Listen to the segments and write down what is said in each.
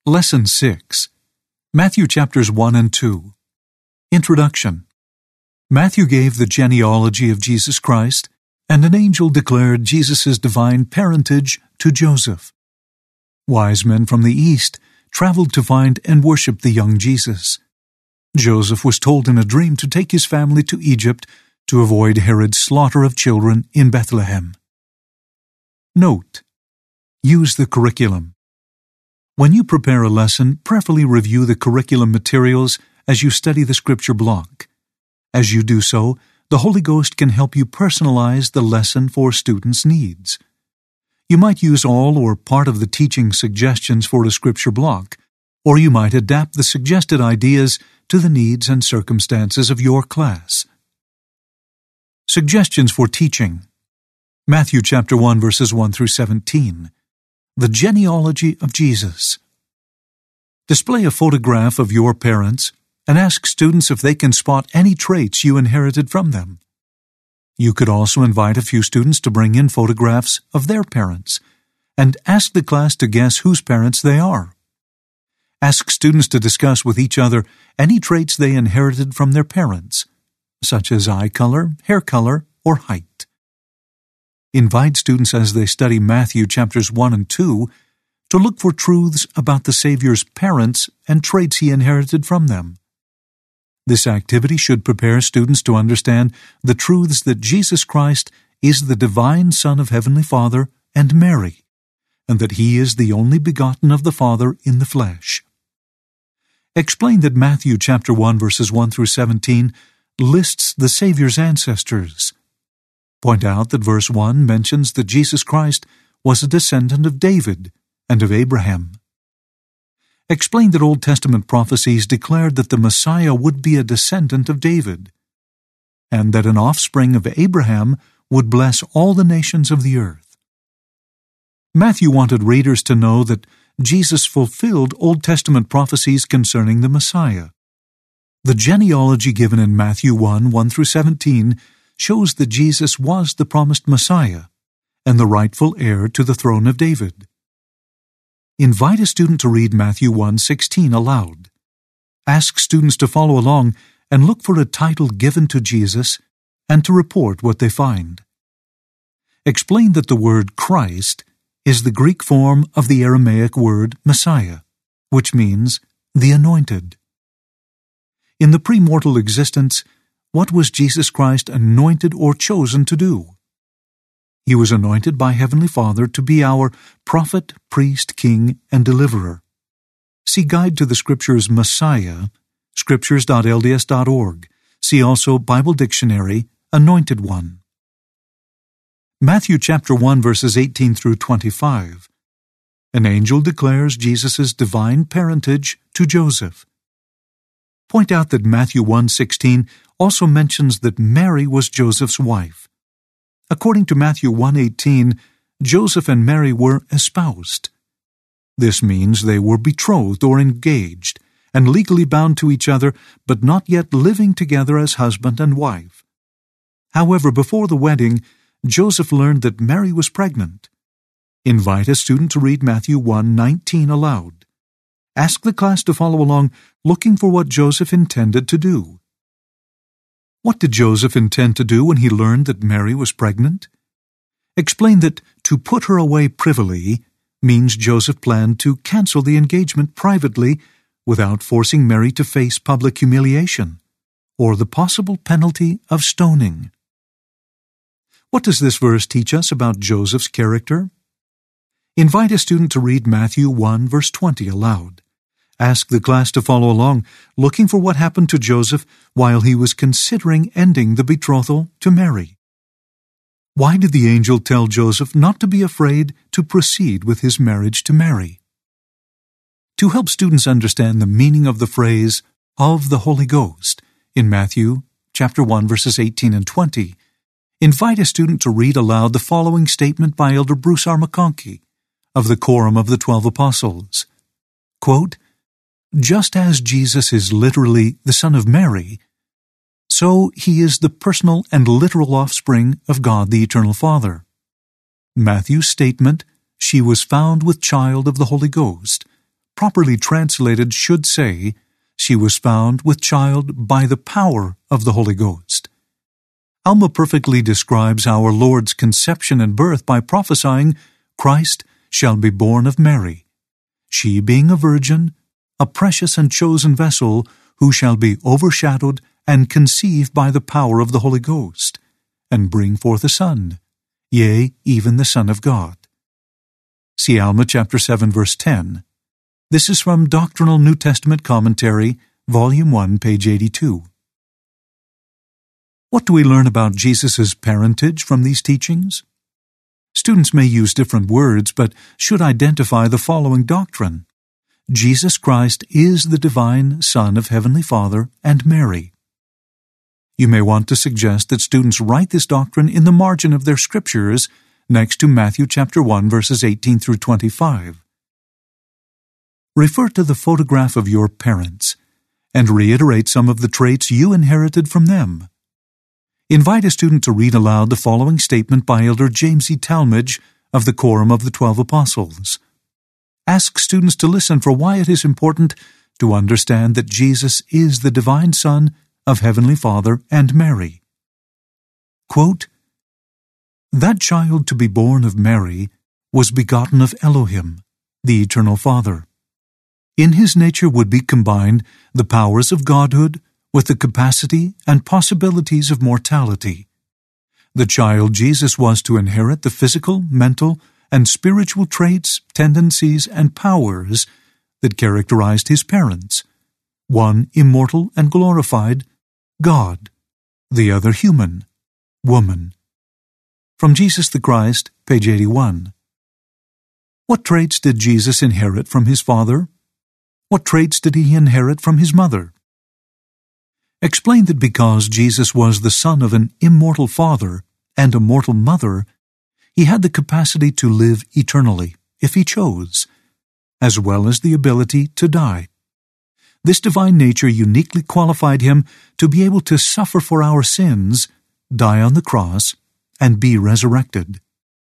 Lesson 6. Matthew chapters 1 and 2. Introduction. Matthew gave the genealogy of Jesus Christ, and an angel declared Jesus' divine parentage to Joseph. Wise men from the east traveled to find and worship the young Jesus. Joseph was told in a dream to take his family to Egypt to avoid Herod's slaughter of children in Bethlehem. Note: use the curriculum. When you prepare a lesson, prayerfully review the curriculum materials as you study the scripture block. As you do so, the Holy Ghost can help you personalize the lesson for students' needs. You might use all or part of the teaching suggestions for a scripture block, or you might adapt the suggested ideas to the needs and circumstances of your class. Suggestions for teaching. Matthew chapter 1 verses 1 through 17. The genealogy of Jesus. Display a photograph of your parents and ask students if they can spot any traits you inherited from them. You could also invite a few students to bring in photographs of their parents and ask the class to guess whose parents they are. Ask students to discuss with each other any traits they inherited from their parents, such as eye color, hair color, or height. Invite students as they study Matthew chapters 1 and 2 to look for truths about the Savior's parents and traits he inherited from them. This activity should prepare students to understand the truths that Jesus Christ is the divine Son of Heavenly Father and Mary, and that he is the only begotten of the Father in the flesh. Explain that Matthew chapter 1 verses 1 through 17 lists the Savior's ancestors. Point out that verse 1 mentions that Jesus Christ was a descendant of David and of Abraham. Explain that Old Testament prophecies declared that the Messiah would be a descendant of David, and that an offspring of Abraham would bless all the nations of the earth. Matthew wanted readers to know that Jesus fulfilled Old Testament prophecies concerning the Messiah. The genealogy given in Matthew 1 through 17 shows that Jesus was the promised Messiah and the rightful heir to the throne of David. Invite a student to read Matthew 1:16 aloud. Ask students to follow along and look for a title given to Jesus and to report what they find. Explain that the word Christ is the Greek form of the Aramaic word Messiah, which means the anointed. In the premortal existence, what was Jesus Christ anointed or chosen to do? He was anointed by Heavenly Father to be our prophet, priest, king, and deliverer. See Guide to the Scriptures Messiah, scriptures.lds.org. See also Bible Dictionary, Anointed One. Matthew chapter 1 verses 18 through 25. An angel declares Jesus' divine parentage to Joseph. Point out that Matthew 1:16 also mentions that Mary was Joseph's wife. According to Matthew 1:18, Joseph and Mary were espoused. This means they were betrothed or engaged and legally bound to each other, but not yet living together as husband and wife. However, before the wedding, Joseph learned that Mary was pregnant. Invite a student to read Matthew 1:19 aloud. Ask the class to follow along, looking for what Joseph intended to do. What did Joseph intend to do when he learned that Mary was pregnant? Explain that to put her away privily means Joseph planned to cancel the engagement privately without forcing Mary to face public humiliation or the possible penalty of stoning. What does this verse teach us about Joseph's character? Invite a student to read Matthew 1 verse 20 aloud. Ask the class to follow along, looking for what happened to Joseph while he was considering ending the betrothal to Mary. Why did the angel tell Joseph not to be afraid to proceed with his marriage to Mary? To help students understand the meaning of the phrase, of the Holy Ghost, in Matthew chapter 1 verses 18 and 20, invite a student to read aloud the following statement by Elder Bruce R. McConkie of the Quorum of the 12 Apostles. Quote, "Just as Jesus is literally the Son of Mary, so he is the personal and literal offspring of God the Eternal Father. Matthew's statement, 'She was found with child of the Holy Ghost,' properly translated, should say, she was found with child by the power of the Holy Ghost. Alma perfectly describes our Lord's conception and birth by prophesying, Christ shall be born of Mary, she being a virgin, a precious and chosen vessel, who shall be overshadowed and conceive by the power of the Holy Ghost, and bring forth a son, yea, even the Son of God. See Alma chapter 7, verse 10. This is from Doctrinal New Testament Commentary, Volume 1, page 82. What do we learn about Jesus' parentage from these teachings? Students may use different words, but should identify the following doctrine. Jesus Christ is the divine Son of Heavenly Father and Mary. You may want to suggest that students write this doctrine in the margin of their scriptures next to Matthew chapter 1, verses 18 through 25. Refer to the photograph of your parents and reiterate some of the traits you inherited from them. Invite a student to read aloud the following statement by Elder James E. Talmage of the Quorum of the 12 Apostles. Ask students to listen for why it is important to understand that Jesus is the divine Son of Heavenly Father and Mary. Quote, that child to be born of Mary was begotten of Elohim, the Eternal Father. In his nature would be combined the powers of godhood with the capacity and possibilities of mortality. The child Jesus was to inherit the physical, mental, and spiritual traits, tendencies, and powers that characterized his parents, one immortal and glorified, God, the other human, woman. From Jesus the Christ, page 81. What traits did Jesus inherit from his father? What traits did he inherit from his mother? Explain that because Jesus was the son of an immortal father and a mortal mother, he had the capacity to live eternally, if he chose, as well as the ability to die. This divine nature uniquely qualified him to be able to suffer for our sins, die on the cross, and be resurrected.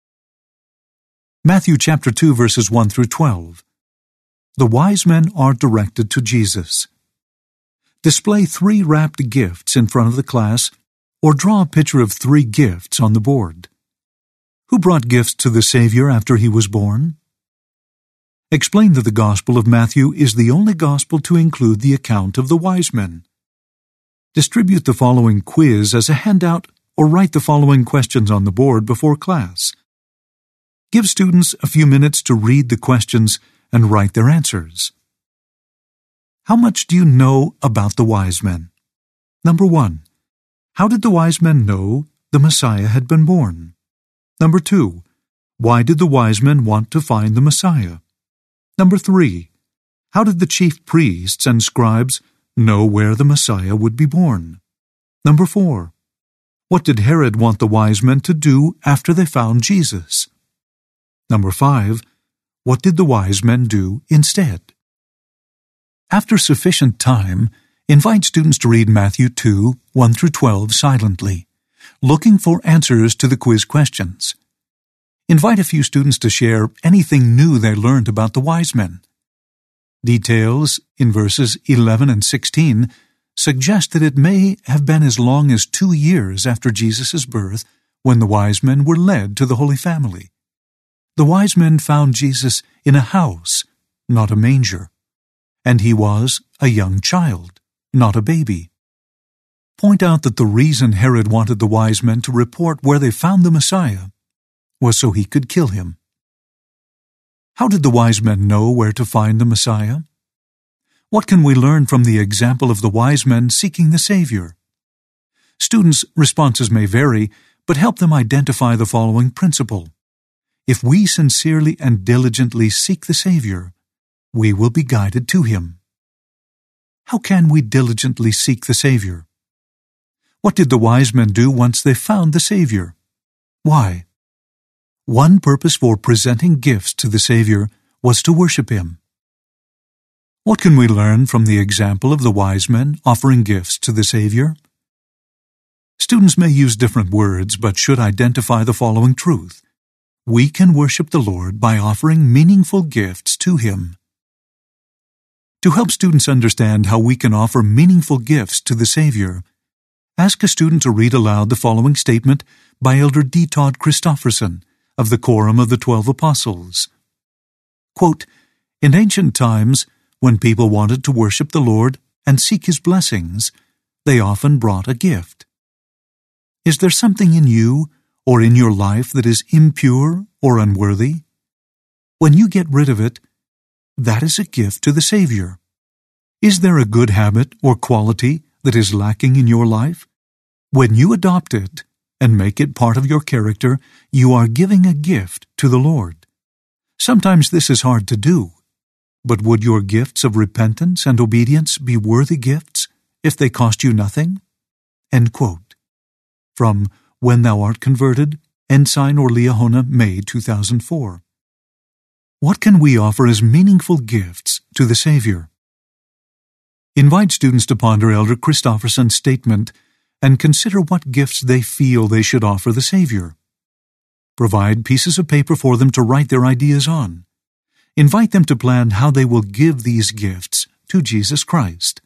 Matthew chapter 2, verses 1 through 12. The wise men are directed to Jesus. Display 3 wrapped gifts in front of the class, or draw a picture of 3 gifts on the board. Who brought gifts to the Savior after he was born? Explain that the Gospel of Matthew is the only Gospel to include the account of the wise men. Distribute the following quiz as a handout or write the following questions on the board before class. Give students a few minutes to read the questions and write their answers. How much do you know about the wise men? Number 1. How did the wise men know the Messiah had been born? Number 2. Why did the wise men want to find the Messiah? Number 3. How did the chief priests and scribes know where the Messiah would be born? Number 4. What did Herod want the wise men to do after they found Jesus? Number 5. What did the wise men do instead? After sufficient time, invite students to read Matthew 2, 1 through 12 silently, looking for answers to the quiz questions. Invite a few students to share anything new they learned about the wise men. Details in verses 11 and 16 suggest that it may have been as long as 2 years after Jesus' birth when the wise men were led to the Holy Family. The wise men found Jesus in a house, not a manger, and he was a young child, not a baby. Point out that the reason Herod wanted the wise men to report where they found the Messiah was so he could kill him. How did the wise men know where to find the Messiah? What can we learn from the example of the wise men seeking the Savior? Students' responses may vary, but help them identify the following principle. If we sincerely and diligently seek the Savior, we will be guided to him. How can we diligently seek the Savior? What did the wise men do once they found the Savior? Why? One purpose for presenting gifts to the Savior was to worship him. What can we learn from the example of the wise men offering gifts to the Savior? Students may use different words, but should identify the following truth. We can worship the Lord by offering meaningful gifts to him. To help students understand how we can offer meaningful gifts to the Savior, ask a student to read aloud the following statement by Elder D. Todd Christofferson of the Quorum of the 12 Apostles. Quote, "In ancient times, when people wanted to worship the Lord and seek His blessings, they often brought a gift. Is there something in you or in your life that is impure or unworthy? When you get rid of it, that is a gift to the Savior. Is there a good habit or quality that is lacking in your life? When you adopt it and make it part of your character, you are giving a gift to the Lord. Sometimes this is hard to do, but would your gifts of repentance and obedience be worthy gifts if they cost you nothing?" End quote. From When Thou Art Converted, Ensign or Liahona, May 2004. What can we offer as meaningful gifts to the Savior? Invite students to ponder Elder Christofferson's statement and consider what gifts they feel they should offer the Savior. Provide pieces of paper for them to write their ideas on. Invite them to plan how they will give these gifts to Jesus Christ.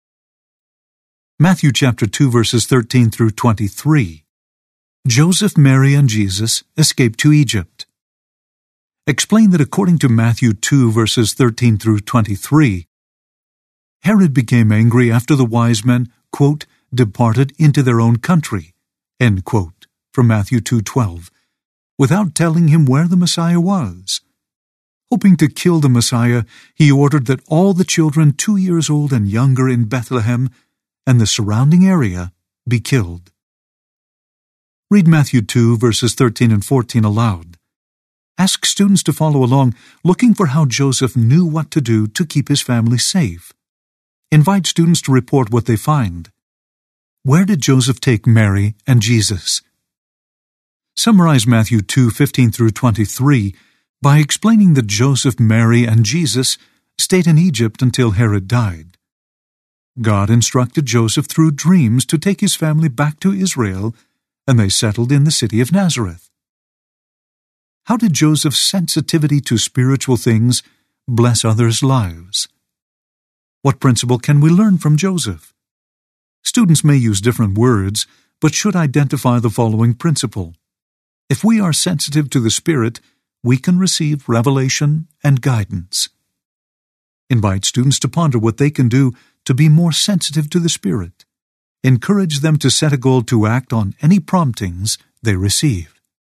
Matthew chapter 2 verses 13 through 23. Joseph, Mary, and Jesus escaped to Egypt. Explain that according to Matthew 2 verses 13 through 23, Herod became angry after the wise men, quote, departed into their own country, end quote, from Matthew 2:12, without telling him where the Messiah was. Hoping to kill the Messiah, he ordered that all the children 2 years old and younger in Bethlehem and the surrounding area be killed. Read Matthew 2 verses 13 and 14 aloud. Ask students to follow along, looking for how Joseph knew what to do to keep his family safe. Invite students to report what they find. Where did Joseph take Mary and Jesus? Summarize Matthew 2:15 through 23 by explaining that Joseph, Mary, and Jesus stayed in Egypt until Herod died. God instructed Joseph through dreams to take his family back to Israel, and they settled in the city of Nazareth. How did Joseph's sensitivity to spiritual things bless others' lives? What principle can we learn from Joseph? Students may use different words, but should identify the following principle. If we are sensitive to the Spirit, we can receive revelation and guidance. Invite students to ponder what they can do to be more sensitive to the Spirit. Encourage them to set a goal to act on any promptings they receive.